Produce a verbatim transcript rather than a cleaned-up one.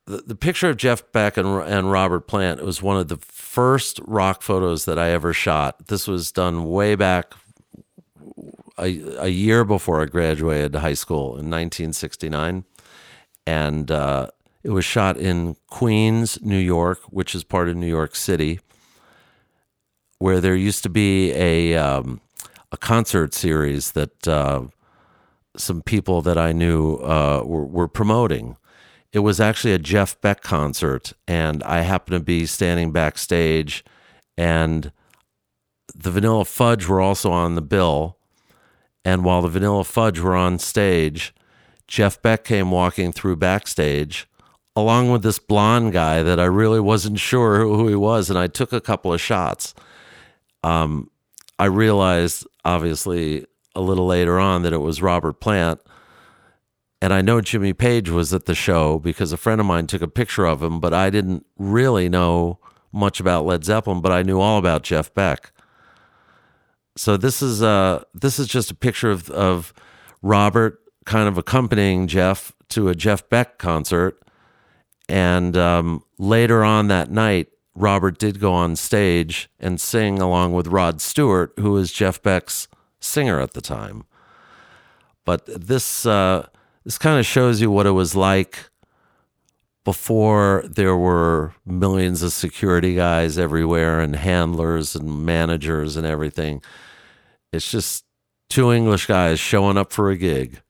the, the picture of Jeff Beck and, and Robert Plant, it was one of the first rock photos that I ever shot. This was done way back a, a year before I graduated high school in nineteen sixty-nine. And uh, it was shot in Queens, New York, which is part of New York City, where there used to be a um, a concert series that uh, some people that I knew uh, were, were promoting. It was actually a Jeff Beck concert, and I happened to be standing backstage, and the Vanilla Fudge were also on the bill. And while the Vanilla Fudge were on stage, Jeff Beck came walking through backstage, along with this blonde guy that I really wasn't sure who he was, and I took a couple of shots. Um, I realized, obviously, a little later on that it was Robert Plant. And I know Jimmy Page was at the show because a friend of mine took a picture of him, but I didn't really know much about Led Zeppelin, but I knew all about Jeff Beck. So this is uh this is just a picture of, of Robert kind of accompanying Jeff to a Jeff Beck concert. And um, later on that night, Robert did go on stage and sing along with Rod Stewart, who was Jeff Beck's singer at the time. But this uh, this kind of shows you what it was like before there were millions of security guys everywhere and handlers and managers and everything. It's just two English guys showing up for a gig.